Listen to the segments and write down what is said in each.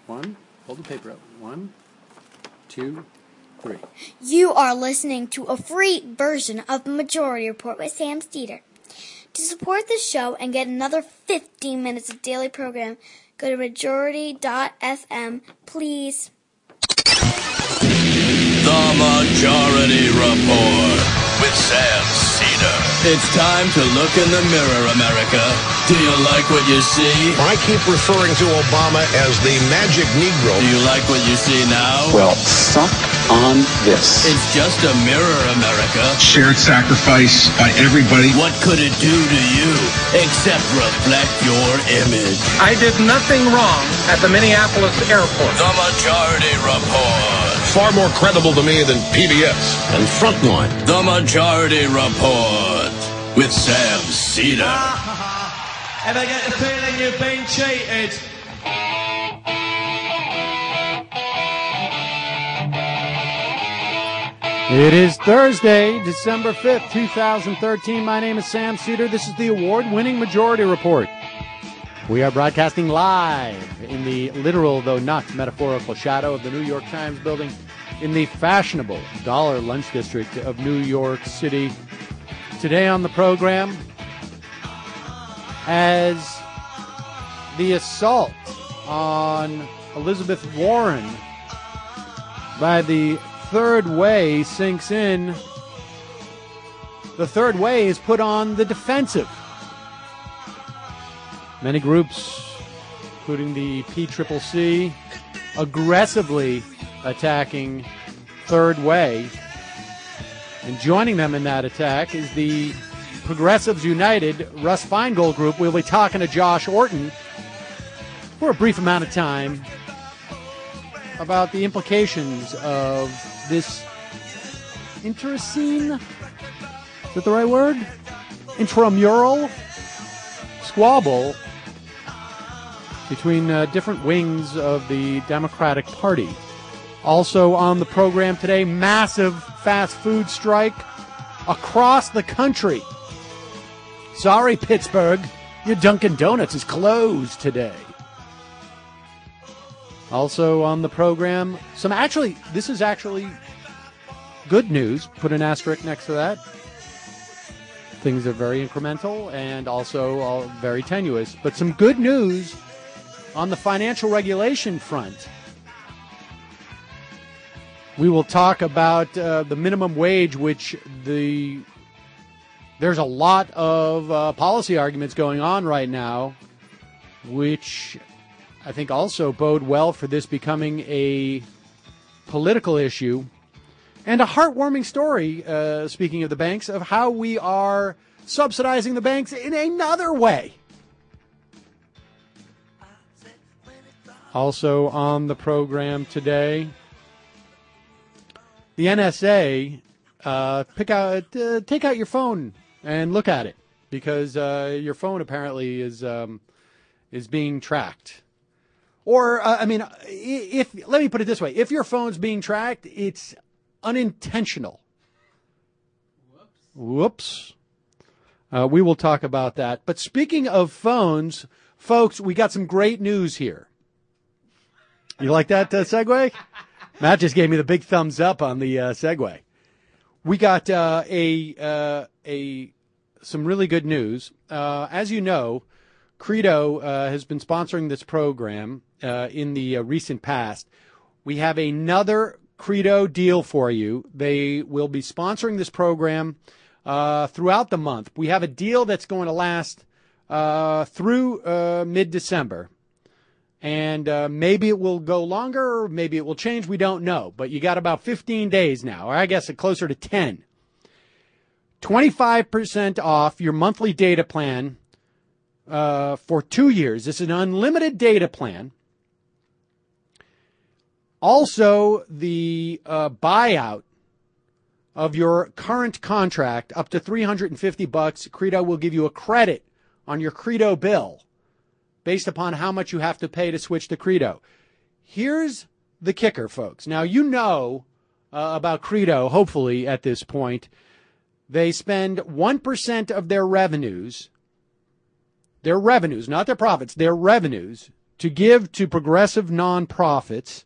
One, hold the paper up. 1, 2, 3. You are listening to a free version of the Majority Report with Sam Steeder. To support the show and get another 15 minutes of daily program, go to majority.fm, please. The Majority Report with Sam Steeder. It's time to look in the mirror, America. Do you like what you see? I keep referring to Obama as the magic Negro. Do you like what you see now? Well, suck on this. It's just a mirror, America. Shared sacrifice by everybody. What could it do to you except reflect your image? I did nothing wrong at the Minneapolis airport. The Majority Report. Far more credible to me than PBS and Frontline. The Majority Report with Sam Steeder. Ever get the feeling you've been cheated? It is Thursday, December 5th, 2013. My name is Sam Steeder. This is the award-winning Majority Report. We are broadcasting live in the literal, though not metaphorical, shadow of the New York Times building in the fashionable Dollar Lunch District of New York City. Today on the program, as the assault on Elizabeth Warren by the Third Way sinks in, the Third Way is put on the defensive. Many groups, including the PCCC, aggressively attacking Third Way. And joining them in that attack is the Progressives United Russ Feingold group. We'll be talking to Josh Orton for a brief amount of time about the implications of this internecine, is that the right word? Intramural squabble between different wings of the Democratic Party. Also on the program today, massive fast food strike across the country. Sorry, Pittsburgh, your Dunkin' Donuts is closed today. Also on the program, this is actually good news. Put an asterisk next to that. Things are very incremental and also very tenuous, but some good news on the financial regulation front. We will talk about the minimum wage, which there's a lot of policy arguments going on right now, which I think also bode well for this becoming a political issue. And a heartwarming story, speaking of the banks, of how we are subsidizing the banks in another way. Also on the program today, the NSA, take out your phone and look at it, because your phone apparently is being tracked. Or, let me put it this way. If your phone's being tracked, it's unintentional. Whoops. We will talk about that. But speaking of phones, folks, we got some great news here. You like that segue? Matt just gave me the big thumbs up on the segue. We got some really good news. As you know, Credo has been sponsoring this program in the recent past. We have another Credo deal for you. They will be sponsoring this program throughout the month. We have a deal that's going to last through mid-December. And maybe it will go longer, or maybe it will change. We don't know. But you got about 15 days now, or I guess closer to 10. 25% off your monthly data plan for 2 years. This is an unlimited data plan. Also, the buyout of your current contract, up to $350, Credo will give you a credit on your Credo bill based upon how much you have to pay to switch to Credo. Here's the kicker, folks. Now, you know about Credo, hopefully, at this point. They spend 1% of their revenues, not their profits, their revenues, to give to progressive nonprofits,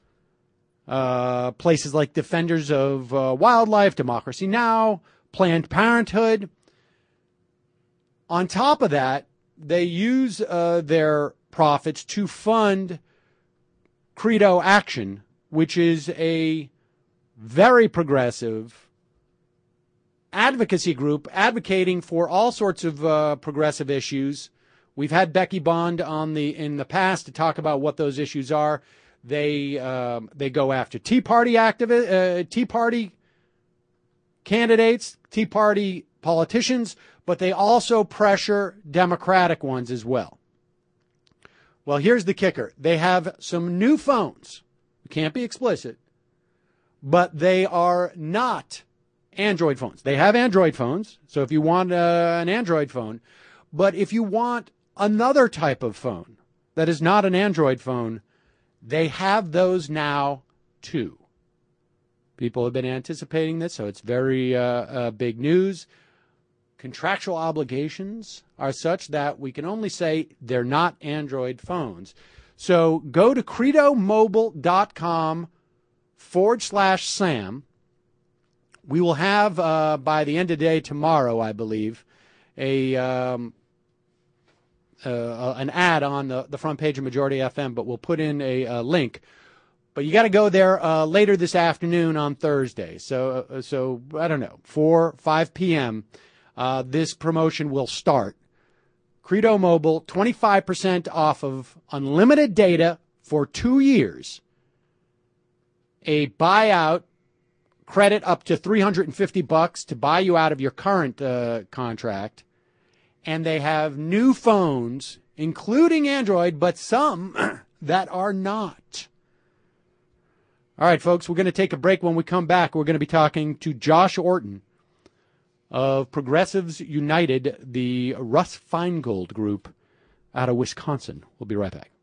places like Defenders of Wildlife, Democracy Now!, Planned Parenthood. On top of that, they use their profits to fund Credo Action, which is a very progressive advocacy group advocating for all sorts of progressive issues. We've had Becky Bond in the past to talk about what those issues are. They go after Tea Party Tea Party candidates, Tea Party politicians, but they also pressure Democratic ones as well. Well, here's the kicker. They have some new phones. We can't be explicit, but they are not Android phones. They have Android phones, so if you want an Android phone, but if you want another type of phone that is not an Android phone, they have those now too. People have been anticipating this, so it's very big news. Contractual obligations are such that we can only say they're not Android phones. So go to credomobile.com/Sam. We will have, by the end of the day tomorrow, I believe, an ad on the front page of Majority FM, but we'll put in a link. But you got to go there later this afternoon on Thursday. So I don't know, 5 p.m., this promotion will start. Credo Mobile, 25% off of unlimited data for 2 years. A buyout credit up to $350 to buy you out of your current contract. And they have new phones, including Android, but some that are not. All right, folks, we're going to take a break. When we come back, we're going to be talking to Josh Orton of Progressives United, the Russ Feingold group out of Wisconsin. We'll be right back.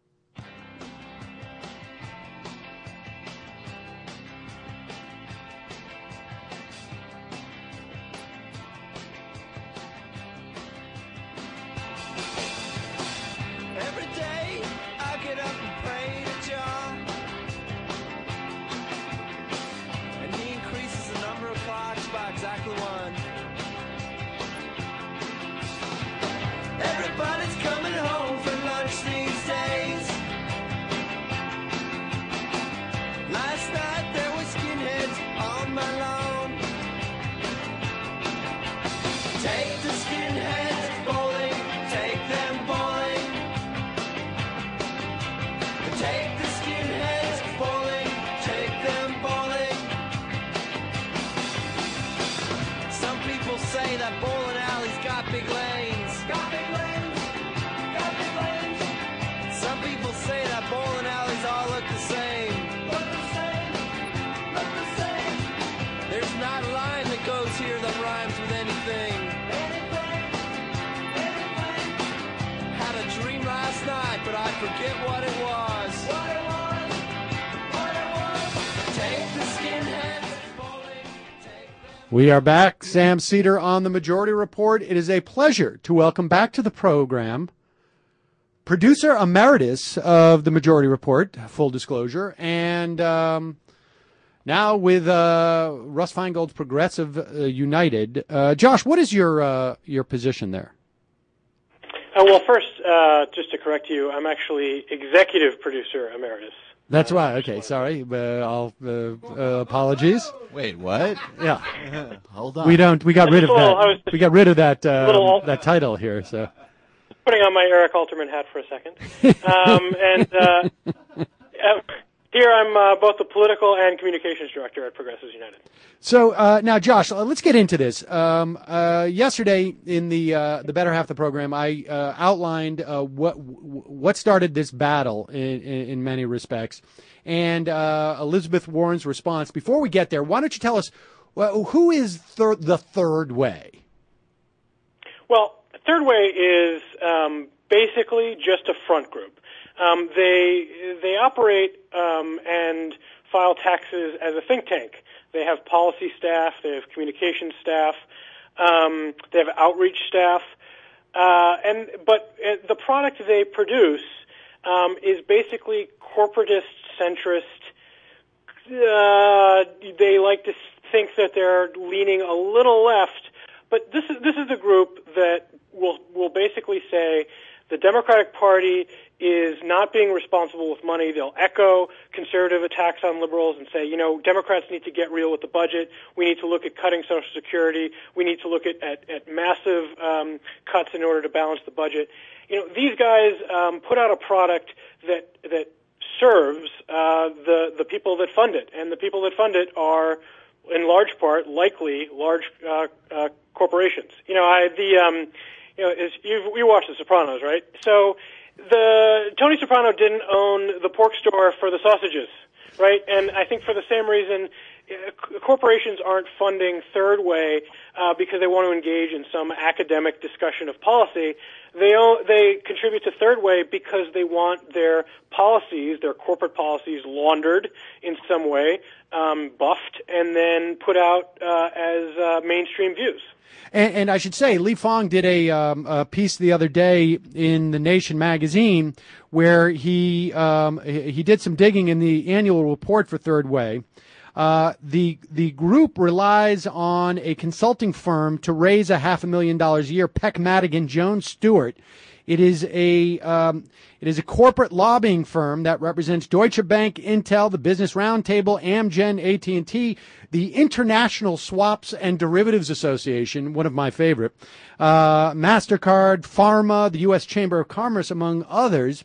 We are back. Sam Seder on the Majority Report. It is a pleasure to welcome back to the program producer emeritus of the Majority Report, full disclosure, and now with Russ Feingold's Progressive United. Josh, what is your position there? Well, first, just to correct you, I'm actually executive producer emeritus. That's right. Okay, sorry. Apologies. Wait, what? Yeah. Hold on. We got rid of that. We got rid of that that title here. So. Putting on my Eric Alterman hat for a second. Here I'm both the political and communications director at Progressives United. So now, Josh, let's get into this. Yesterday in the better half of the program, I outlined what started this battle in many respects, and Elizabeth Warren's response. Before we get there, why don't you tell us who is the Third Way? Well, Third Way is basically just a front group. They operate and file taxes as a think tank. They have policy staff, they have communications staff, they have outreach staff, but the product they produce is basically corporatist, centrist. They like to think that they're leaning a little left, but this is the group that will basically say the Democratic Party is not being responsible with money. They'll echo conservative attacks on liberals and say, Democrats need to get real with the budget. We need to look at cutting Social Security. We need to look at massive cuts in order to balance the budget. These guys put out a product that serves the people that fund it, and the people that fund it are, in large part, likely large corporations. We watch The Sopranos, right? So Tony Soprano didn't own the pork store for the sausages, right? And I think for the same reason, corporations aren't funding Third Way because they want to engage in some academic discussion of policy. They contribute to Third Way because they want their policies, their corporate policies, laundered in some way, buffed, and then put out as mainstream views. And I should say, Li Fong did a piece the other day in The Nation magazine where he did some digging in the annual report for Third Way. The group relies on a consulting firm to raise $500,000 a year, Peck Madigan Jones Stewart. It is a corporate lobbying firm that represents Deutsche Bank, Intel, the Business Roundtable, Amgen, AT&T, the International Swaps and Derivatives Association, one of my favorite, MasterCard, Pharma, the U.S. Chamber of Commerce, among others.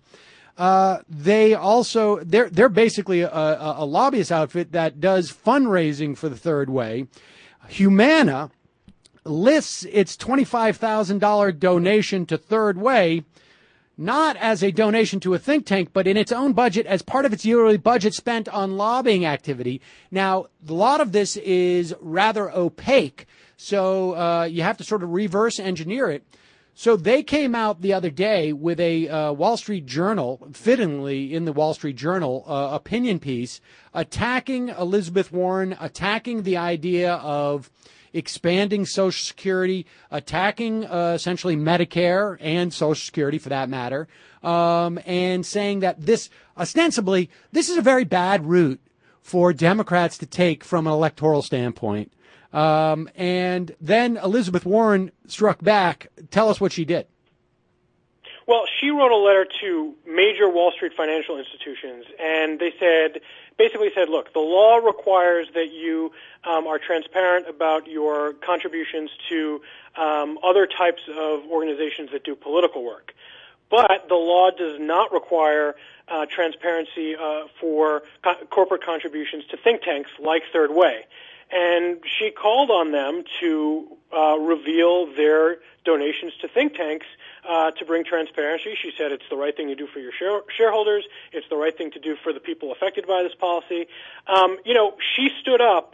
They're basically a lobbyist outfit that does fundraising for the Third Way. Humana lists its $25,000 donation to Third Way not as a donation to a think tank, but in its own budget as part of its yearly budget spent on lobbying activity. Now, a lot of this is rather opaque, so you have to sort of reverse engineer it. So they came out the other day with a Wall Street Journal, fittingly in the Wall Street Journal, opinion piece, attacking Elizabeth Warren, attacking the idea of expanding Social Security, attacking essentially Medicare and Social Security for that matter, and saying that this is a very bad route for Democrats to take from an electoral standpoint. And then Elizabeth Warren struck back. Tell us what she did. Well, she wrote a letter to major Wall Street financial institutions, and they basically said, look, the law requires that you are transparent about your contributions to other types of organizations that do political work. But the law does not require transparency for corporate contributions to think tanks like Third Way. And she called on them to reveal their donations to think tanks to bring transparency. She said it's the right thing to do for your shareholders. It's the right thing to do for the people affected by this policy. She stood up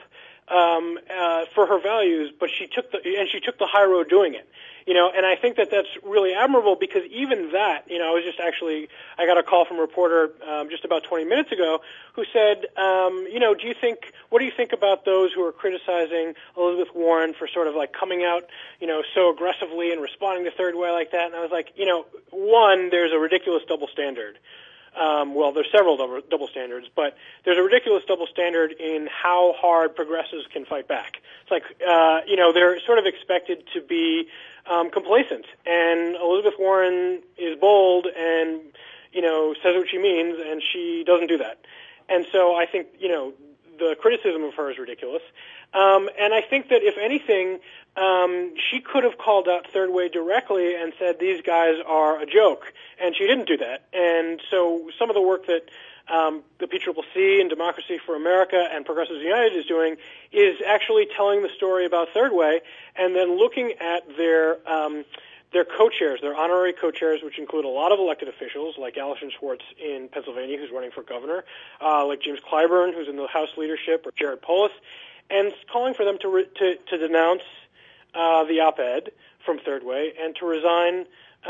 for her values, but she took the high road doing it. And I think that that's really admirable because even that, I got a call from a reporter just about 20 minutes ago who said, what do you think about those who are criticizing Elizabeth Warren for sort of like coming out, so aggressively and responding to Third Way like that? And I was like, one, there's a ridiculous double standard. Well, there's several double standards, but there's a ridiculous double standard in how hard progressives can fight back. It's like, they're sort of expected to be complacent, and Elizabeth Warren is bold and, says what she means, and she doesn't do that. And so I think, the criticism of her is ridiculous. And I think that if anything, she could have called out Third Way directly and said these guys are a joke, and she didn't do that. And so some of the work that the PCCC and Democracy for America and Progressives United is doing is actually telling the story about Third Way and then looking at their co-chairs, their honorary co-chairs, which include a lot of elected officials like Alison Schwartz in Pennsylvania, who's running for governor, like James Clyburn, who's in the House leadership, or Jared Polis, and calling for them to denounce the op-ed from Third Way and to resign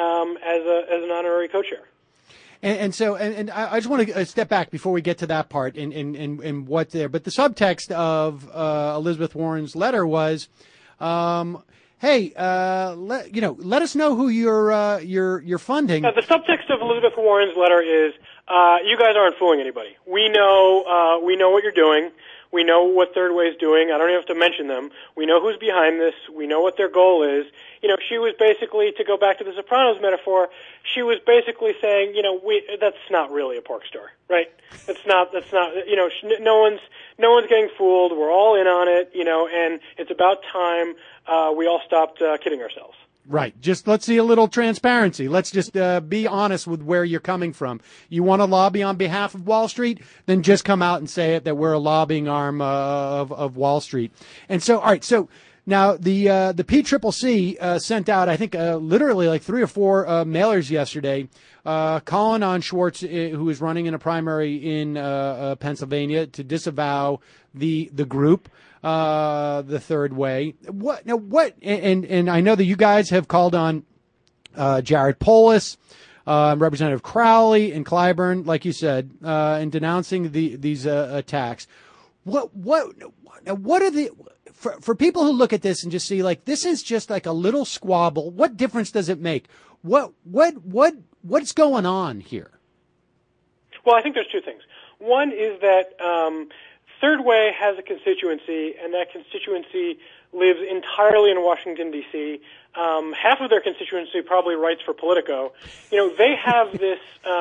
as an honorary co-chair. And so I just want to step back before we get to that part and what there. But the subtext of Elizabeth Warren's letter was, hey, let us know who you're funding. The subtext of Elizabeth Warren's letter is, you guys aren't fooling anybody. We know what you're doing. We know what Third Way is doing. I don't even have to mention them. We know who's behind this. We know what their goal is. She was basically, to go back to the Sopranos metaphor, she was basically saying, that's not really a pork store, right? That's not, no one's getting fooled. We're all in on it, and it's about time, we all stopped, kidding ourselves. Right. Just let's see a little transparency. Let's just be honest with where you're coming from. You want to lobby on behalf of Wall Street? Then just come out and say it, that we're a lobbying arm of Wall Street. And so, all right. So now the PCCC sent out, I think, literally like 3 or 4 mailers yesterday, calling on Schwartz, who is running in a primary in Pennsylvania, to disavow the group. The Third Way. And I know that you guys have called on Jared Polis, Representative Crowley, and Clyburn, like you said, in denouncing these attacks. What are the for people who look at this and just see like this is just like a little squabble? What difference does it make? What's going on here? Well, I think there's 2 things. One is that Third Way has a constituency, and that constituency lives entirely in Washington, D.C. Half of their constituency probably writes for Politico. They have this,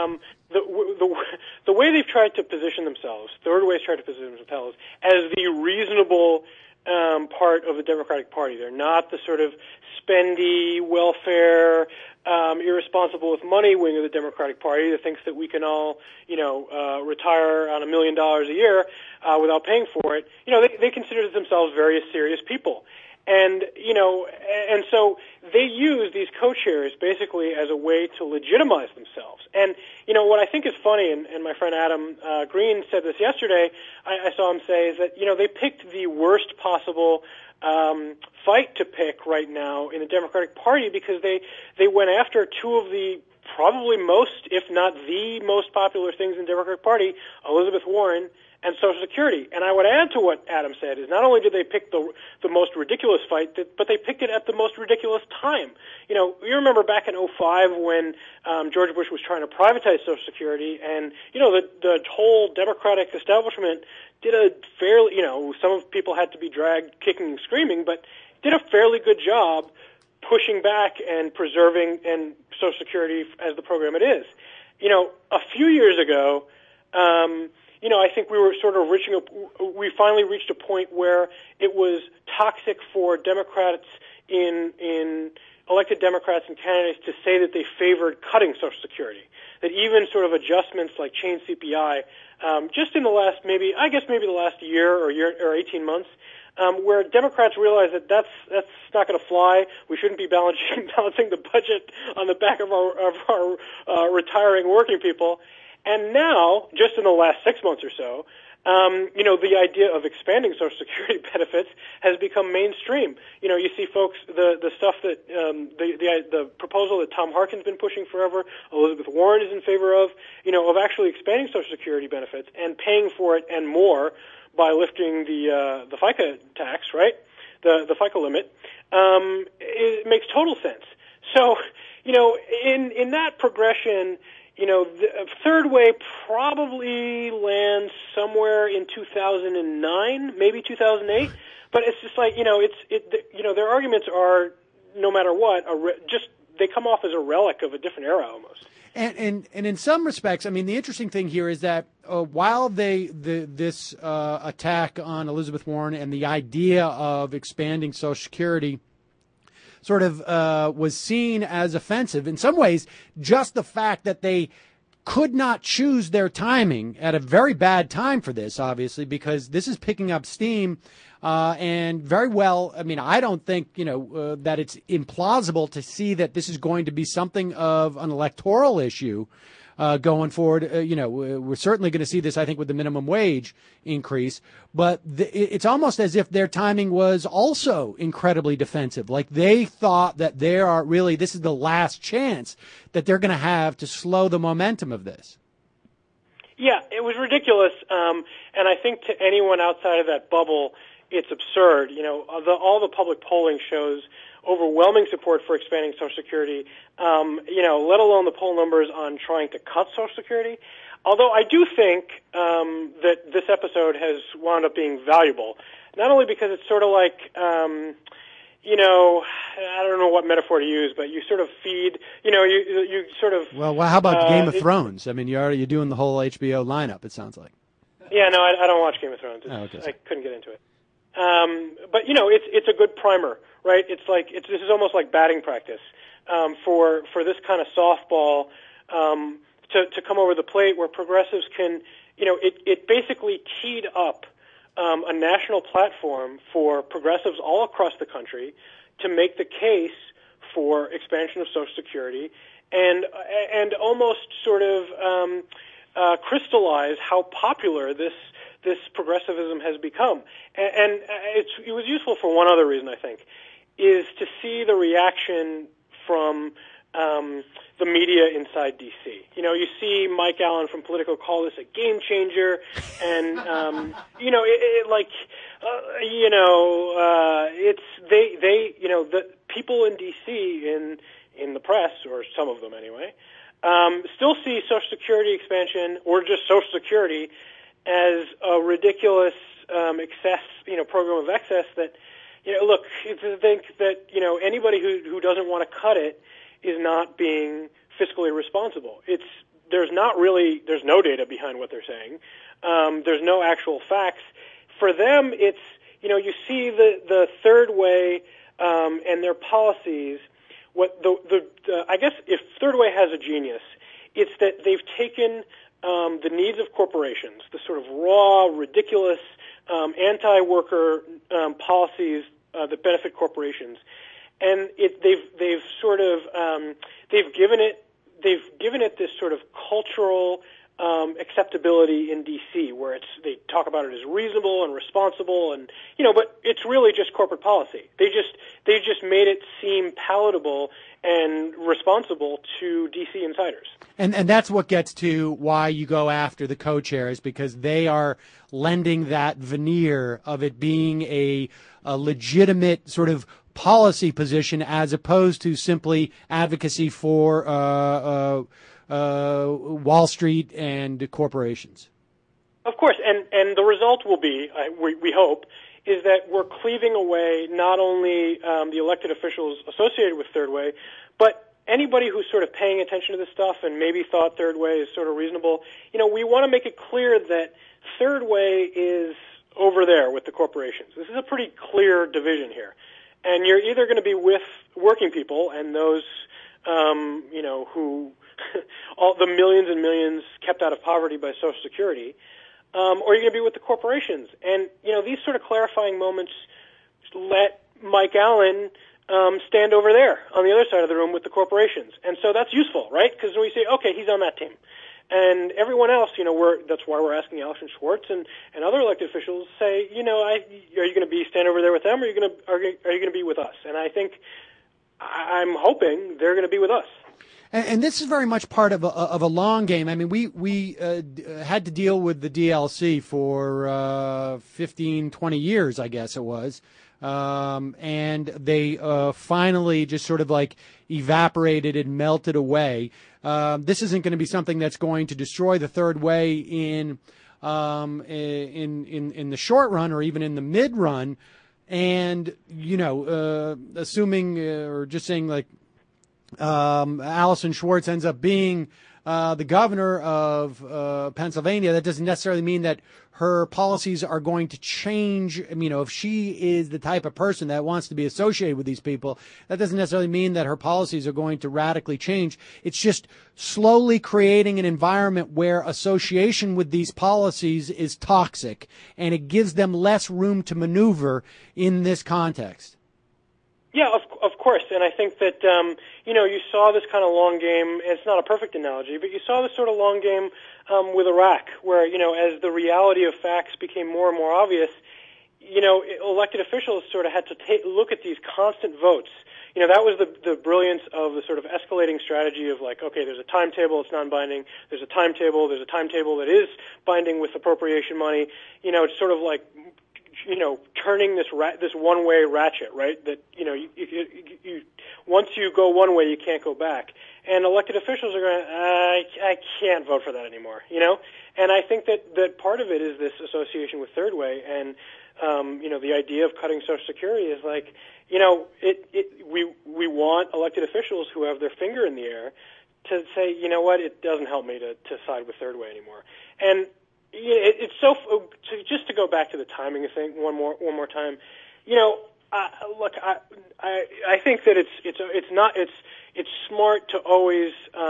the way they've tried to position themselves, Third Way's tried to position themselves as the reasonable part of the Democratic Party. They're not the sort of spendy, welfare, irresponsible with money wing of the Democratic Party that thinks that we can all, retire on $1 million a year without paying for it. They consider themselves very serious people. And so they use these co-chairs basically as a way to legitimize themselves. And, what I think is funny, and my friend Adam Green said this yesterday, I saw him say, is that, they picked the worst possible fight to pick right now in the Democratic Party because they went after 2 of the probably most, if not the most popular things in the Democratic Party, Elizabeth Warren and Social Security. And I would add to what Adam said is not only did they pick the most ridiculous fight, but they picked it at the most ridiculous time. You remember back in 2005 when George Bush was trying to privatize Social Security, and the whole Democratic establishment did a fairly, some people had to be dragged kicking and screaming, but did a fairly good job pushing back and preserving and Social Security as the program it is. A few years ago, I think we were sort of we finally reached a point where it was toxic for Democrats in elected Democrats and candidates to say that they favored cutting Social Security. That even sort of adjustments like chain CPI, just in the last maybe the last year or 18 months, where Democrats realize that that's not going to fly. We shouldn't be balancing the budget on the back of our retiring working people. And now, just in the last 6 months or so, the idea of expanding Social Security benefits has become mainstream. You see folks, the stuff that, the proposal that Tom Harkin's been pushing forever, Elizabeth Warren is in favor of actually expanding Social Security benefits and paying for it and more by lifting the FICA tax, right? The FICA limit, it makes total sense. So, in that progression, the Third Way probably lands somewhere in 2009, maybe 2008. But it's just like, their arguments are, no matter what, they come off as a relic of a different era almost. And in some respects, I mean, the interesting thing here is that while this attack on Elizabeth Warren and the idea of expanding Social Security sort of was seen as offensive, in some ways, just the fact that they could not choose their timing at a very bad time for this, obviously, because this is picking up steam. And very well, I mean, I don't think, that it's implausible to see that this is going to be something of an electoral issue going forward. We're certainly going to see this, I think, with the minimum wage increase. But it's almost as if their timing was also incredibly defensive. Like they thought that this is the last chance that they're going to have to slow the momentum of this. Yeah, it was ridiculous. And I think to anyone outside of that bubble, it's absurd. All the public polling shows overwhelming support for expanding Social Security, let alone the poll numbers on trying to cut Social Security. Although I do think that this episode has wound up being valuable, not only because it's sort of like, I don't know what metaphor to use, but you sort of feed, you sort of... Well, how about Game of Thrones? I mean, you're doing the whole HBO lineup, it sounds like. Yeah, no, I don't watch Game of Thrones. I couldn't get into it. But, it's a good primer, right? It's like, this is almost like batting practice for this kind of softball to come over the plate where progressives can, it basically teed up a national platform for progressives all across the country to make the case for expansion of Social Security and almost sort of crystallize how popular this progressivism has become. And it was useful for one other reason, I think, is to see the reaction from the media inside D.C. You see Mike Allen from Politico call this a game changer, and the people in D.C. in the press, or some of them anyway, still see Social Security expansion or just Social Security as a ridiculous excess, program of excess that, look, to think that, anybody who doesn't want to cut it is not being fiscally responsible. There's no data behind what they're saying. There's no actual facts. For them, it's, you see the third way and their policies. I guess if Third Way has a genius, it's that they've taken the needs of corporations, the sort of raw, ridiculous, anti-worker policies that benefit corporations, and they've sort of they've given it this sort of cultural acceptability in D.C., where they talk about it as reasonable and responsible, and but it's really just corporate policy. They just made it seem palatable and responsible to D.C. insiders. And that's what gets to why you go after the co-chairs, because they are lending that veneer of it being a legitimate sort of policy position as opposed to simply advocacy for Wall Street and corporations. Of course, and the result will be, we hope, is that we're cleaving away not only the elected officials associated with Third Way, but anybody who's sort of paying attention to this stuff and maybe thought Third Way is sort of reasonable. We want to make it clear that Third Way is over there with the corporations. This is a pretty clear division here. And you're either going to be with working people and those, who all the millions and millions kept out of poverty by Social Security, or you're going to be with the corporations. And, these sort of clarifying moments let Mike Allen stand over there on the other side of the room with the corporations. And so that's useful, right? Because we say, okay, he's on that team. And everyone else, that's why we're asking Alison Schwartz and other elected officials say, are you going to be stand over there with them, or are you going to be with us? And I think I'm hoping they're going to be with us. And this is very much part of a long game. I mean, we had to deal with the DLC for 15, 20 years, I guess it was. And they finally just sort of like evaporated and melted away. This isn't going to be something that's going to destroy the Third Way in the short run or even in the mid run. And assuming or just saying like Alison Schwartz ends up being the governor of Pennsylvania, that doesn't necessarily mean that her policies are going to change. If she is the type of person that wants to be associated with these people, that doesn't necessarily mean that her policies are going to radically change. It's just slowly creating an environment where association with these policies is toxic, and it gives them less room to maneuver in this context. Yeah, of course, and I think that, you saw this kind of long game. It's not a perfect analogy, but you saw this sort of long game with Iraq, where, as the reality of facts became more and more obvious, elected officials sort of had to look at these constant votes. That was the brilliance of the sort of escalating strategy of like, okay, there's a timetable, it's non-binding. There's a timetable that is binding with appropriation money. It's sort of like turning this one-way ratchet, right? That you once you go one way, you can't go back. And elected officials are going, I can't vote for that anymore, And I think that part of it is this association with Third Way, and the idea of cutting Social Security is like, we want elected officials who have their finger in the air to say, you know what, it doesn't help me to side with Third Way anymore. And it's so just to go back to the timing thing one more time. Look, I think that it's smart to always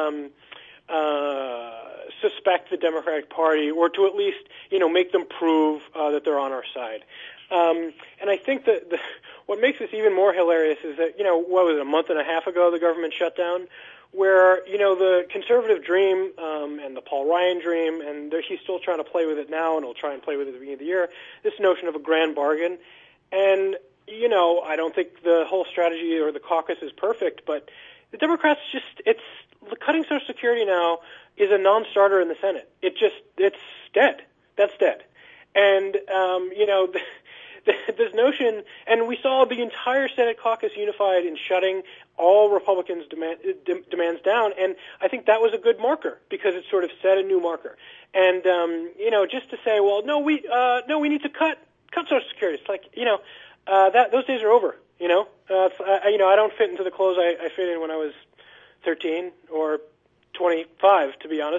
suspect the Democratic Party, or to at least make them prove that they're on our side. And I think that what makes this even more hilarious is that what was it, a month and a half ago the government shut down, where the conservative dream and the Paul Ryan dream, and he's still trying to play with it now, and he'll try and play with it at the beginning of the year, this notion of a grand bargain. And I don't think the whole strategy or the caucus is perfect, but the Democrats cutting Social Security now is a non-starter in the Senate. It's dead. That's dead. And this notion, and we saw the entire Senate caucus unified in shutting all Republicans' demands down, and I think that was a good marker because it sort of set a new marker. And just to say, well, no, we need to cut Social Security. It's like those days are over. I don't fit into the clothes I fit in when I was 13 or 25, to be honest.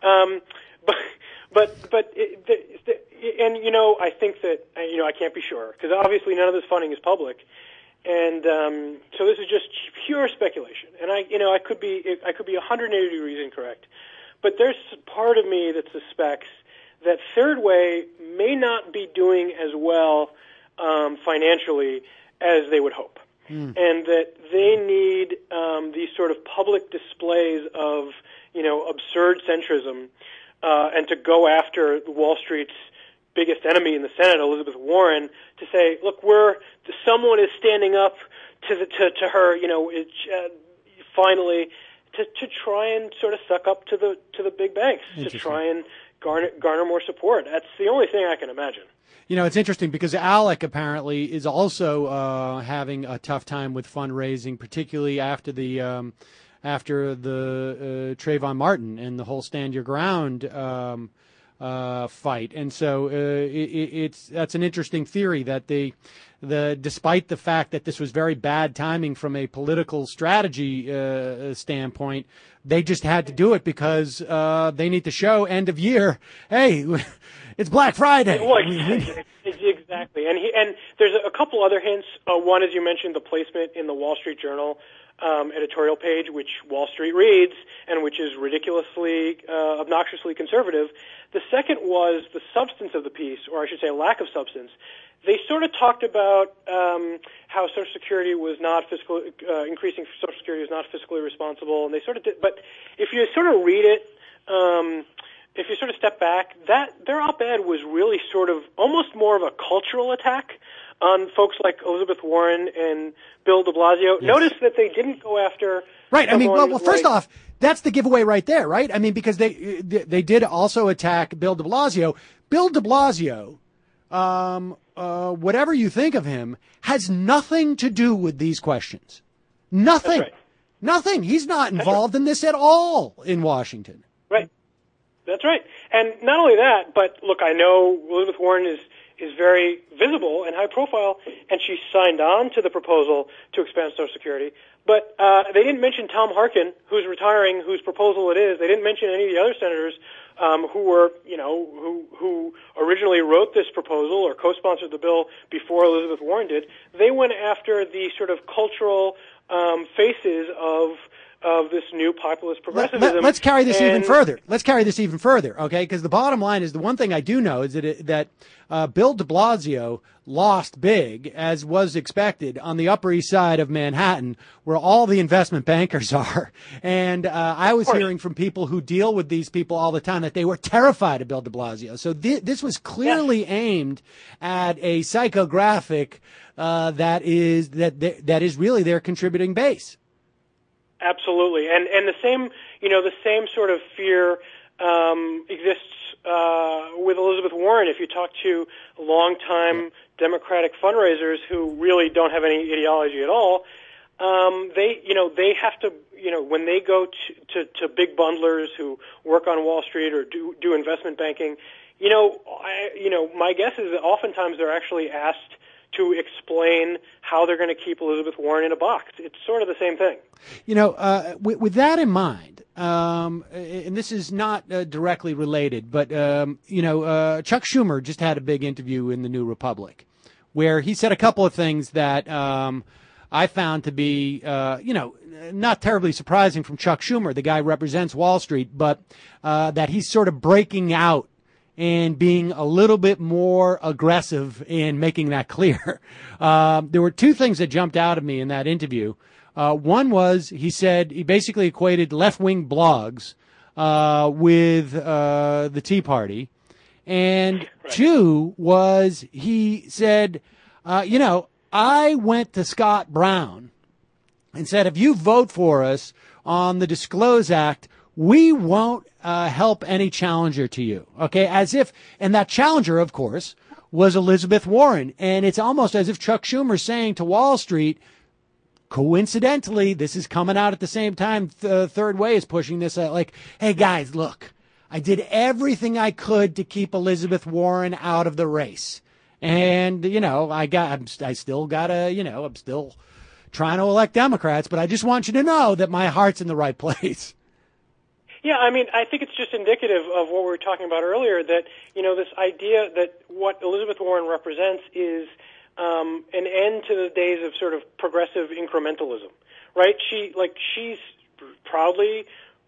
I think that I can't be sure because obviously none of this funding is public, and so this is just pure speculation. And I could be 180 degrees incorrect, but there's part of me that suspects that Third Way may not be doing as well financially as they would hope, and that they need these sort of public displays of absurd centrism, and to go after Wall Street's biggest enemy in the Senate, Elizabeth Warren, to say, look, someone is standing up to her, finally, to try and sort of suck up to the big banks, to try and garner more support. That's the only thing I can imagine. It's interesting because ALEC apparently is also having a tough time with fundraising, particularly after the Trayvon Martin and the whole Stand Your Ground fight. And so that's an interesting theory that despite the fact that this was very bad timing from a political strategy standpoint, they just had to do it because they need to show end of year, hey, it's Black Friday. Well, exactly. And there's a couple other hints. One, as you mentioned, the placement in the Wall Street Journal editorial page, which Wall Street reads and which is ridiculously, obnoxiously conservative. The second was the substance of the piece, or I should say lack of substance. They sort of talked about how Social Security was not increasing Social Security was not fiscally responsible, and they sort of did. But if you sort of read it, if you sort of step back, their op-ed was really sort of almost more of a cultural attack on folks like Elizabeth Warren and Bill de Blasio. Yes. Notice that they didn't go after... Right. I mean, well, first off, that's the giveaway right there, right? I mean, because they did also attack Bill de Blasio. Bill de Blasio, whatever you think of him, has nothing to do with these questions. Nothing. That's right. Nothing. He's not involved in this at all in Washington. Right. That's right. And not only that, but look, I know Elizabeth Warren is very visible and high profile, and she signed on to the proposal to expand Social Security. But they didn't mention Tom Harkin, who's retiring, whose proposal it is. They didn't mention any of the other senators who originally wrote this proposal or co-sponsored the bill before Elizabeth Warren did. They went after the sort of cultural faces of this new populist progressivism. Let's carry this even further. Let's carry this even further, okay? Because the bottom line is the one thing I do know is that Bill de Blasio lost big, as was expected, on the Upper East Side of Manhattan, where all the investment bankers are. And I was hearing from people who deal with these people all the time that they were terrified of Bill de Blasio. So this was clearly aimed at a psychographic that is really their contributing base. Absolutely, and the same sort of fear exists with Elizabeth Warren. If you talk to longtime Democratic fundraisers who really don't have any ideology at all, they have to, when they go to big bundlers who work on Wall Street or do investment banking, my guess is that oftentimes they're actually asked to explain how they're going to keep Elizabeth Warren in a box. It's sort of the same thing. With that in mind, and this is not directly related, but, Chuck Schumer just had a big interview in the New Republic where he said a couple of things that I found to be, not terribly surprising from Chuck Schumer. The guy represents Wall Street, but that he's sort of breaking out and being a little bit more aggressive in making that clear. There were two things that jumped out at me in that interview. One was he said he basically equated left-wing blogs with the Tea Party. And two was he said, I went to Scott Brown and said, if you vote for us on the Disclose Act, we won't help any challenger to you. Okay, and that challenger, of course, was Elizabeth Warren. And it's almost as if Chuck Schumer's saying to Wall Street, coincidentally, this is coming out at the same time. Third Way is pushing this hey guys, look, I did everything I could to keep Elizabeth Warren out of the race. And, I'm still trying to elect Democrats, but I just want you to know that my heart's in the right place. Yeah, I think it's just indicative of what we were talking about earlier, that, this idea that what Elizabeth Warren represents is an end to the days of sort of progressive incrementalism, right? She's proudly,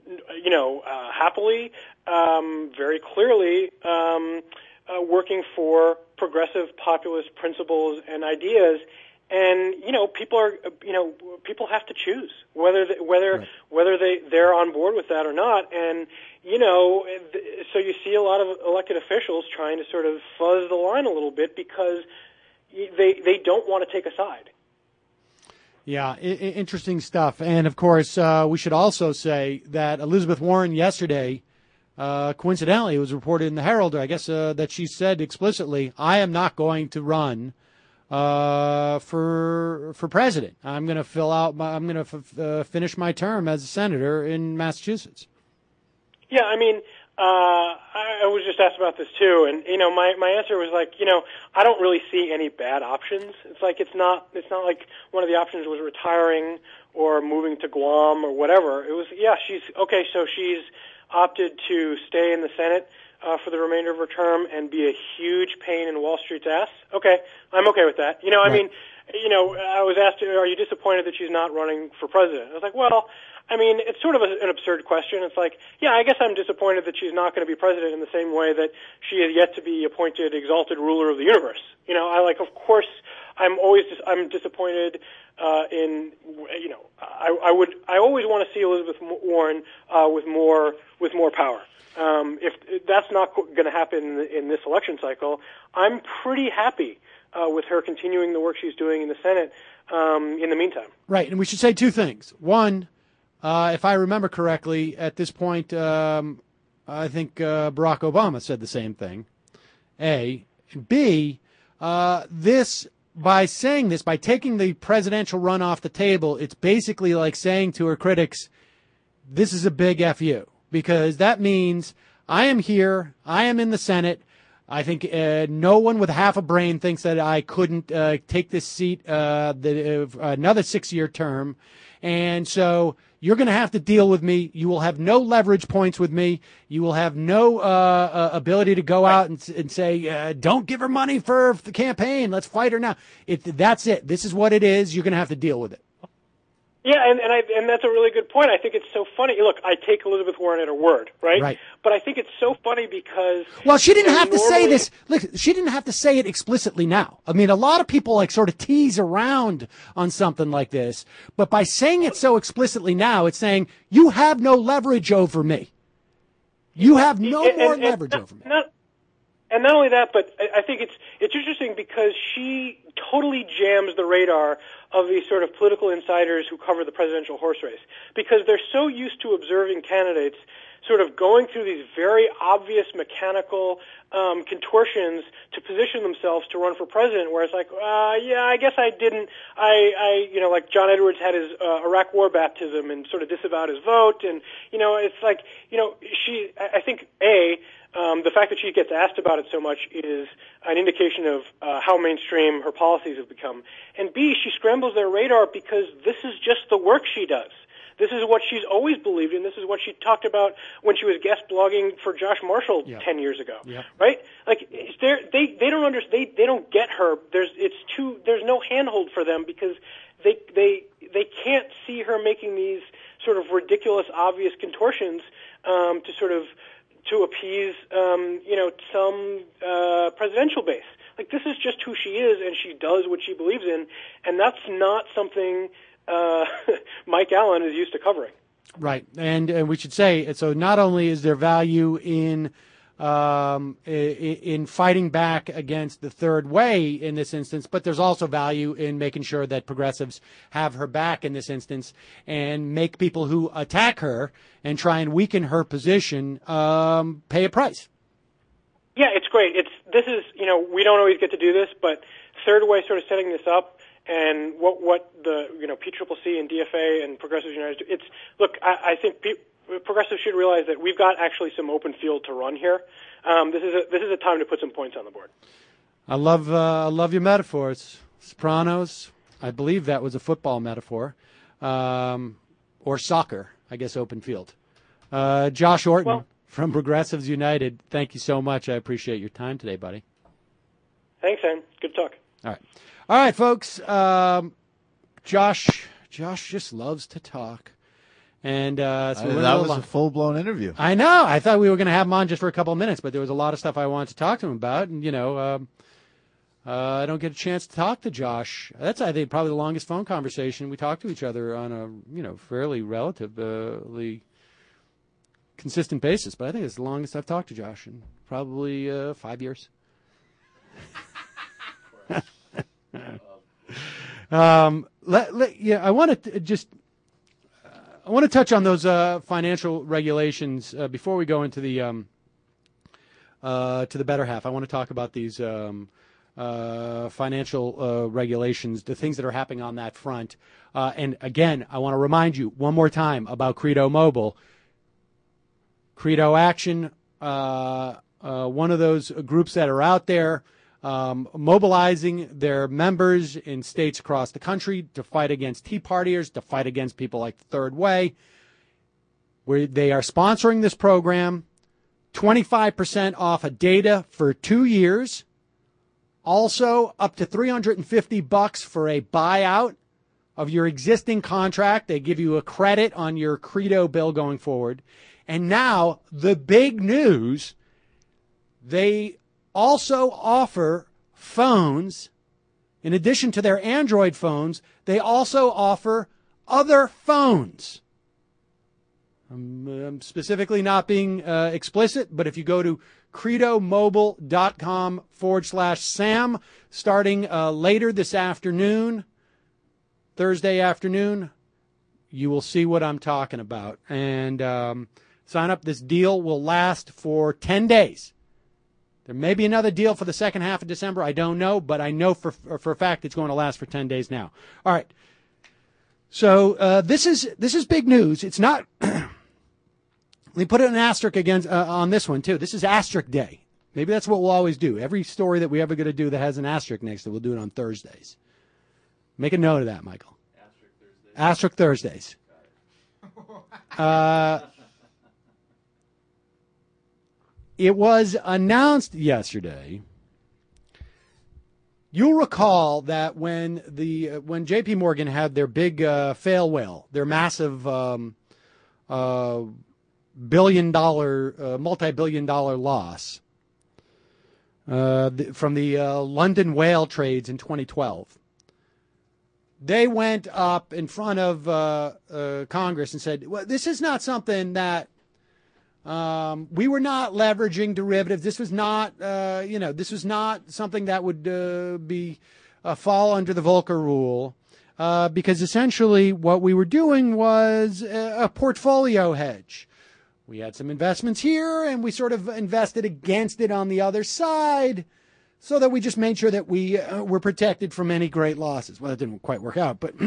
happily, very clearly working for progressive populist principles and ideas. And people have to choose whether they're on board with that or not. And so you see a lot of elected officials trying to sort of fuzz the line a little bit because they don't want to take a side. Yeah, interesting stuff. And of course, we should also say that Elizabeth Warren yesterday, coincidentally, it was reported in the Herald, I guess, that she said explicitly, I am not going to run for president. I'm going to finish my term as a senator in Massachusetts. Yeah, I was just asked about this too, and my answer was I don't really see any bad options. It's not like one of the options was retiring or moving to Guam or whatever. It was she's opted to stay in the Senate for the remainder of her term and be a huge pain in Wall Street's ass. Okay, I'm okay with that. I was asked, are you disappointed that she's not running for president? I was like, well, it's sort of an absurd question. It's I guess I'm disappointed that she's not going to be president in the same way that she is yet to be appointed exalted ruler of the universe. Of course, I'm disappointed I always want to see Elizabeth Warren with more power. If that's not going to happen in this election cycle, I'm pretty happy with her continuing the work she's doing in the Senate in the meantime. Right, and we should say two things. One, if I remember correctly, at this point, I think Barack Obama said the same thing. A. And B, by saying this, by taking the presidential run off the table, it's basically like saying to her critics, this is a big F you, because that means I am here, I am in the Senate. I think no one with half a brain thinks that I couldn't take this seat another 6-year term. And so you're going to have to deal with me. You will have no leverage points with me. You will have no ability to go out and say, don't give her money for the campaign. Let's fight her now. That's it. This is what it is. You're going to have to deal with it. Yeah, and that's a really good point. I think it's so funny. Look, I take Elizabeth Warren at her word, right? Right. But I think it's so funny because... Well, she didn't have to say this. Look, she didn't have to say it explicitly now. A lot of people sort of tease around on something like this. But by saying it so explicitly now, it's saying, you have no leverage over me. You have no more leverage over me. And not only that, but I think it's interesting because she totally jams the radar of these sort of political insiders who cover the presidential horse race, because they're so used to observing candidates sort of going through these very obvious mechanical contortions to position themselves to run for president, where it's like, yeah, I guess I didn't. Like John Edwards had his Iraq War baptism and sort of disavowed his vote, and it's like, I think the fact that she gets asked about it so much is an indication of how mainstream her policies have become. And B, she scrambles their radar because this is just the work she does. This is what she's always believed in. This is what she talked about when she was guest blogging for Josh Marshall 10 years ago, right? Like they don't understand. They don't get her. There's no handhold for them because they can't see her making these sort of ridiculous, obvious contortions to appease some presidential base. Like, this is just who she is, and she does what she believes in, and that's not something Mike Allen is used to covering. Right, and we should say, so not only is there value in fighting back against the third way in this instance, but there's also value in making sure that progressives have her back in this instance and make people who attack her and try and weaken her position pay a price. Yeah, it's great. We don't always get to do this, but Third Way sort of setting this up. And what the PCCC and DFA and Progressives United do. I think progressives should realize that we've got actually some open field to run here. This is a time to put some points on the board. I love your metaphors. Sopranos. I believe that was a football metaphor, or soccer. I guess open field. Josh Orton from Progressives United. Thank you so much. I appreciate your time today, buddy. Thanks, Sam. Good talk. All right, folks. Josh just loves to talk, and so that was a full-blown interview. I know. I thought we were going to have him on just for a couple of minutes, but there was a lot of stuff I wanted to talk to him about, and I don't get a chance to talk to Josh. That's, I think, probably the longest phone conversation we talked to each other on a fairly relatively consistent basis. But I think it's the longest I've talked to Josh in probably 5 years. I want to touch on those financial regulations before we go into the better half. I want to talk about these financial regulations, the things that are happening on that front. And again, I want to remind you one more time about Credo Mobile. Credo Action, one of those groups that are out there mobilizing their members in states across the country to fight against Tea Partiers, to fight against people like the Third Way. Where they are sponsoring this program, 25% off of data for 2 years. Also, up to $350 for a buyout of your existing contract. They give you a credit on your Credo bill going forward. And now, the big news, they also offer phones. In addition to their Android phones, they also offer other phones. I'm specifically not being explicit, but if you go to credomobile.com/Sam, starting later this afternoon, Thursday afternoon, you will see what I'm talking about. And sign up. This deal will last for 10 days. There may be another deal for the second half of December. I don't know, but I know for a fact it's going to last for 10 days now. All right. So this is big news. It's not. Let me put an asterisk against on this one too. This is asterisk day. Maybe that's what we'll always do. Every story that we ever going to do that has an asterisk next to it, we'll do it on Thursdays. Make a note of that, Michael. Asterisk Thursdays. It was announced yesterday. You'll recall that when J.P. Morgan had their big fail whale, their massive multi-billion-dollar loss from the London whale trades in 2012, they went up in front of Congress and said, well, this is not something that we were not leveraging derivatives. This was not, this was not something that would be fall under the Volcker rule, because essentially what we were doing was a portfolio hedge. We had some investments here, and we sort of invested against it on the other side so that we just made sure that we were protected from any great losses. Well, it didn't quite work out, but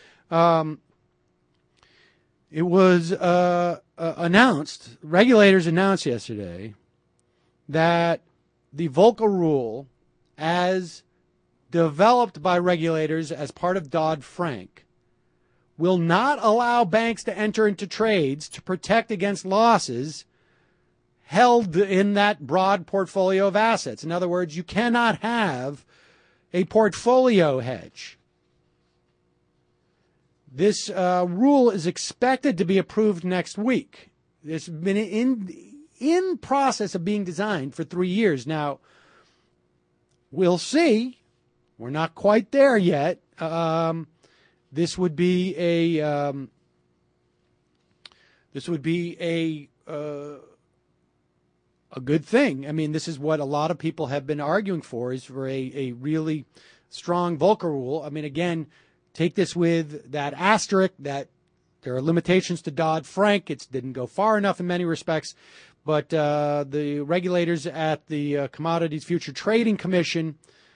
it was announced, regulators announced yesterday that the Volcker Rule, as developed by regulators as part of Dodd-Frank, will not allow banks to enter into trades to protect against losses held in that broad portfolio of assets. In other words, you cannot have a portfolio hedge. This rule is expected to be approved next week. It's been in process of being designed for 3 years. Now, we'll see. We're not quite there yet. This would be a good thing. I mean, this is what a lot of people have been arguing for, is for a really strong Volcker Rule. I mean, again, take this with that asterisk that there are limitations to Dodd-Frank. It didn't go far enough in many respects. But the regulators at the Commodities Future Trading Commission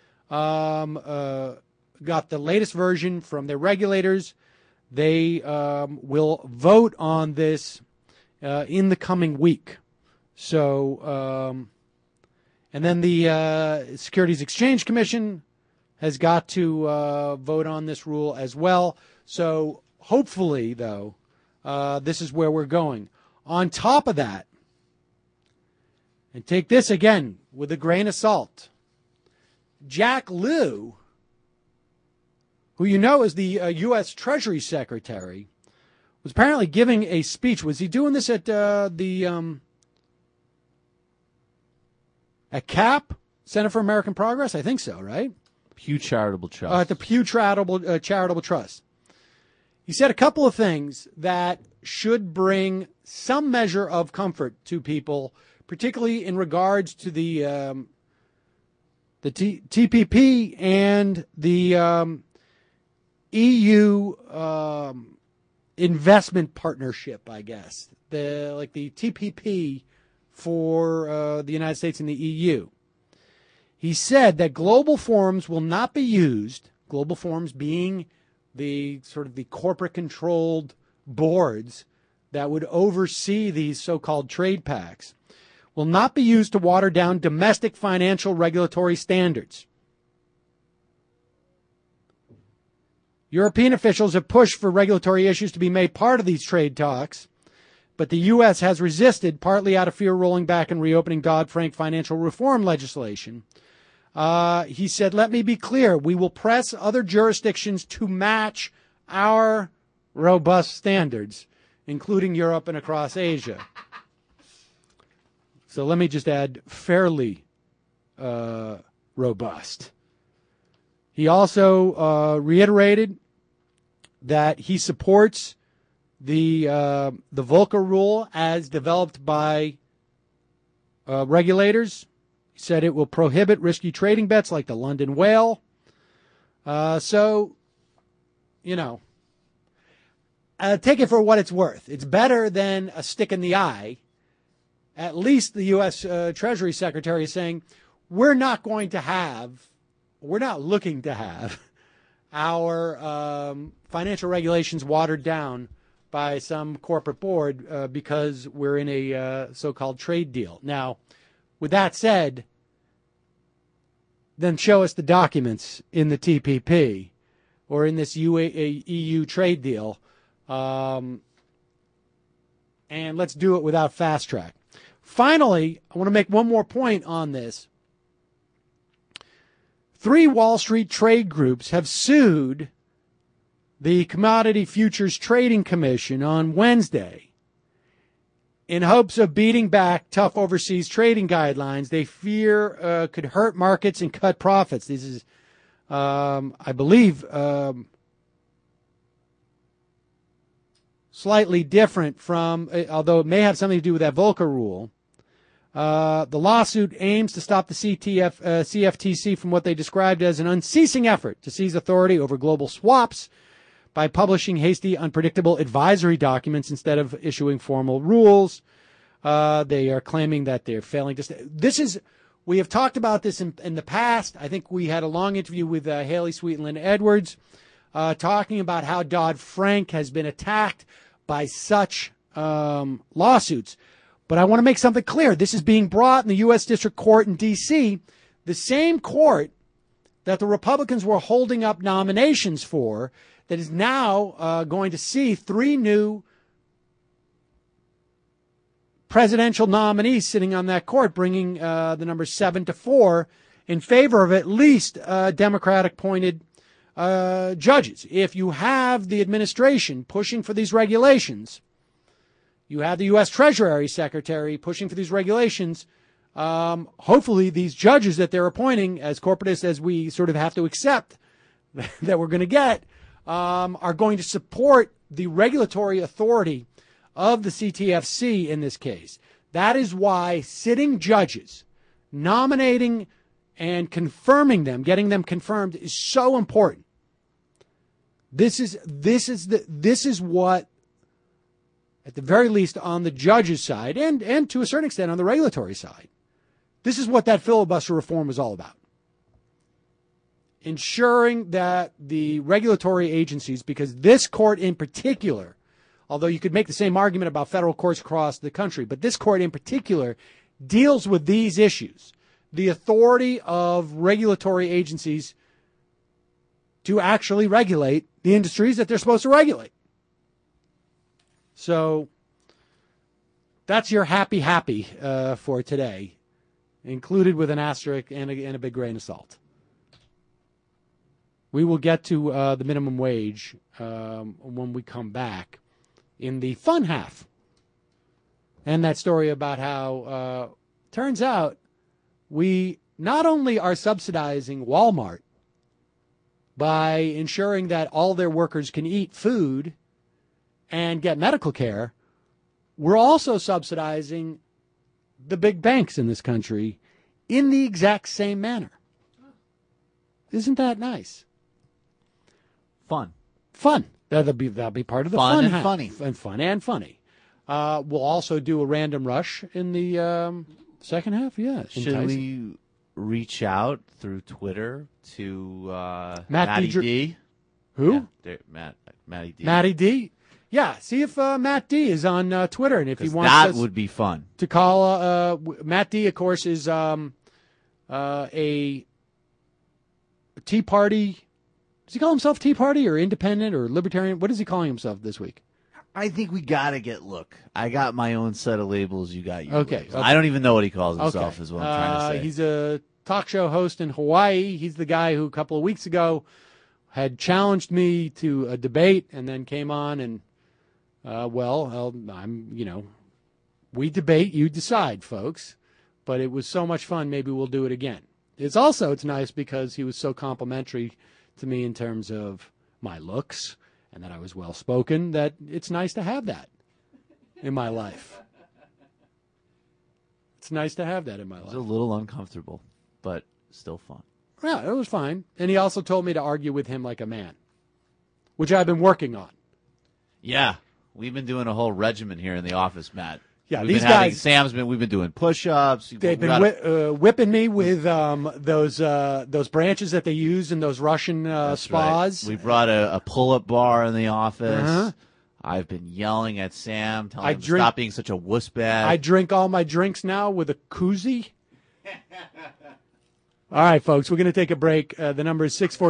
got the latest version from their regulators. They will vote on this in the coming week. So, and then the Securities Exchange Commission has got to vote on this rule as well. So hopefully, though, this is where we're going. On top of that, and take this again with a grain of salt, Jack Lew, who you know is the U.S. Treasury Secretary, was apparently giving a speech. Was he doing this at at CAP, Center for American Progress? I think so, right? Pew Charitable Trust. At the Pew Charitable Trust. He said a couple of things that should bring some measure of comfort to people, particularly in regards to the TPP and the EU investment partnership, I guess. The TPP for the United States and the EU. He said that global forums will not be used, global forums being the sort of the corporate controlled boards that would oversee these so-called trade pacts, will not be used to water down domestic financial regulatory standards. European officials have pushed for regulatory issues to be made part of these trade talks, but the U.S. has resisted, partly out of fear of rolling back and reopening Dodd-Frank financial reform legislation. He said, let me be clear, we will press other jurisdictions to match our robust standards, including Europe and across Asia. So let me just add, fairly robust. He also reiterated that he supports the Volcker Rule as developed by regulators. He said it will prohibit risky trading bets like the London whale. So, you know, take it for what it's worth. It's better than a stick in the eye. At least the U.S. Treasury Secretary is saying, we're not looking to have our financial regulations watered down by some corporate board because we're in a so-called trade deal. Now, with that said, then show us the documents in the TPP or in this EU trade deal, and let's do it without fast track. Finally, I want to make one more point on this. 3 Wall Street trade groups have sued the Commodity Futures Trading Commission on Wednesday in hopes of beating back tough overseas trading guidelines they fear could hurt markets and cut profits. This is, I believe, slightly different from, although it may have something to do with that Volcker Rule. The lawsuit aims to stop the CFTC from what they described as an unceasing effort to seize authority over global swaps by publishing hasty, unpredictable advisory documents instead of issuing formal rules. They are claiming that they're failing to. We have talked about this in the past. I think we had a long interview with Haley Sweetland Edwards talking about how Dodd-Frank has been attacked by such lawsuits. But I want to make something clear. This is being brought in the U.S. District Court in D.C., the same court that the Republicans were holding up nominations for, that is now going to see 3 new presidential nominees sitting on that court, bringing the number 7 to 4 in favor of at least Democratic-appointed judges. If you have the administration pushing for these regulations, you have the U.S. Treasury Secretary pushing for these regulations, hopefully these judges that they're appointing, as corporatist as we sort of have to accept that we're going to get, are going to support the regulatory authority of the CTFC in this case. That is why sitting judges, nominating and confirming them, getting them confirmed, is so important. This is what, at the very least on the judges' side, and to a certain extent on the regulatory side, this is what that filibuster reform is all about. Ensuring that the regulatory agencies, because this court in particular, although you could make the same argument about federal courts across the country, but this court in particular deals with these issues. The authority of regulatory agencies to actually regulate the industries that they're supposed to regulate. So that's your happy for today, included with an asterisk and a big grain of salt. We will get to the minimum wage when we come back in the fun half. And that story about how turns out we not only are subsidizing Walmart by ensuring that all their workers can eat food and get medical care, we're also subsidizing the big banks in this country in the exact same manner. Isn't that nice? Fun. That'll be part of the fun fun and half. funny. And fun and funny. We'll also do a random rush in the second half. Yeah. Should we reach out through Twitter to Matty D? Who? Yeah, Matty D. Matty D. Yeah. See if Matt D is on Twitter, and if he wants that us would be fun to call. Matt D, of course, is a Tea Party. Does he call himself Tea Party or Independent or Libertarian? What is he calling himself this week? I think we gotta look. I got my own set of labels. You got yours. Okay. I don't even know what he calls himself. Is what I'm trying to say. He's a talk show host in Hawaii. He's the guy who a couple of weeks ago had challenged me to a debate, and then came on and we debate, you decide, folks. But it was so much fun. Maybe we'll do it again. It's nice because he was so complimentary to me in terms of my looks and that I was well-spoken, that it's nice to have that in my life. It's nice to have that in my life. It's a little uncomfortable, but still fun. Yeah, it was fine. And he also told me to argue with him like a man, which I've been working on. Yeah, we've been doing a whole regimen here in the office, Matt. Yeah, we've been doing push-ups. They've been whipping me with those branches that they use in those Russian spas. Right. We brought a pull-up bar in the office. Uh-huh. I've been yelling at Sam, telling him to stop being such a wuss bag. I drink all my drinks now with a koozie. All right, folks, we're going to take a break. The number is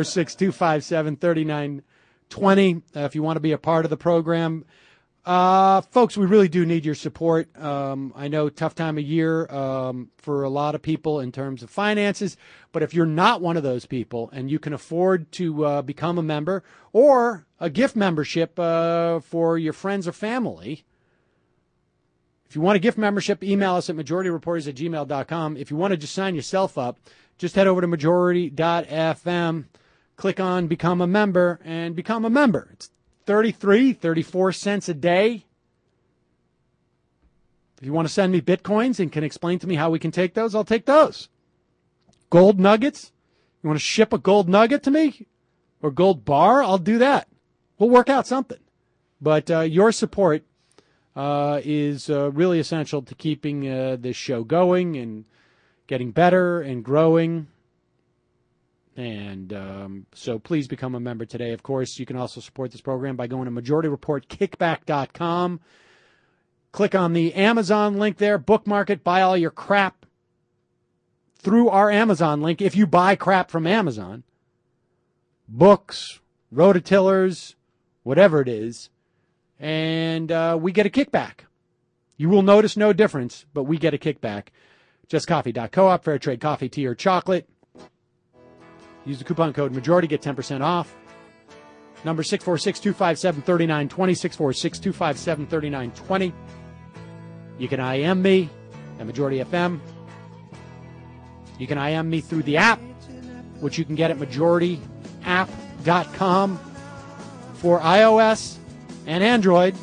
646-257-3920 if you want to be a part of the program. Folks, we really do need your support. I know tough time of year for a lot of people in terms of finances, but if you're not one of those people and you can afford to become a member or a gift membership for your friends or family, if you want a gift membership, email us at majorityreporters@gmail.com. If you want to just sign yourself up, just head over to majority.fm, click on Become a Member, and become a member. It's 34 cents a day. If you want to send me Bitcoins and can explain to me how we can take those, I'll take those. Gold nuggets? You want to ship a gold nugget to me? Or gold bar? I'll do that. We'll work out something. But your support is really essential to keeping this show going and getting better and growing. And so please become a member today. Of course, you can also support this program by going to MajorityReportKickback.com. Click on the Amazon link there, bookmark it, buy all your crap through our Amazon link if you buy crap from Amazon. Books, rototillers, whatever it is. And we get a kickback. You will notice no difference, but we get a kickback. JustCoffee.coop, fair trade coffee, tea, or chocolate. Use the coupon code Majority, get 10% off. Number 646-257-3920, 646-257-3920. You can IM me at Majority FM. You can IM me through the app, which you can get at majorityapp.com for iOS and Android.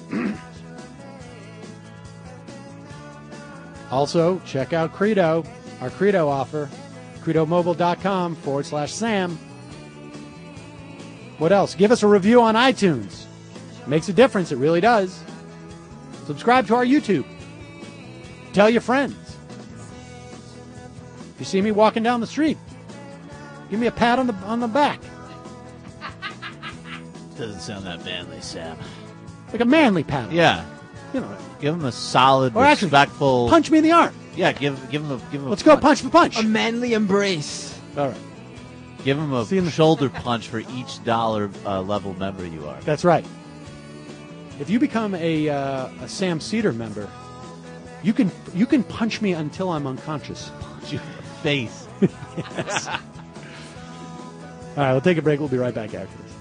Also, check out Credo, our Credo offer, credomobile.com/Sam. What else? Give us a review on iTunes. Makes a difference. It really does. Subscribe to our YouTube. Tell your friends. If you see me walking down the street, give me a pat on the back. Doesn't sound that manly, Sam. Like a manly pat. Yeah. You know. Give him a solid, or respectful. Actually, punch me in the arm. Yeah, give him a. Let's go punch for punch. A manly embrace. All right. Give him a shoulder punch for each dollar level member you are. That's right. If you become a Sam Cedar member, you can punch me until I'm unconscious. Punch you in the face. Yes. All right, we'll take a break. We'll be right back after this.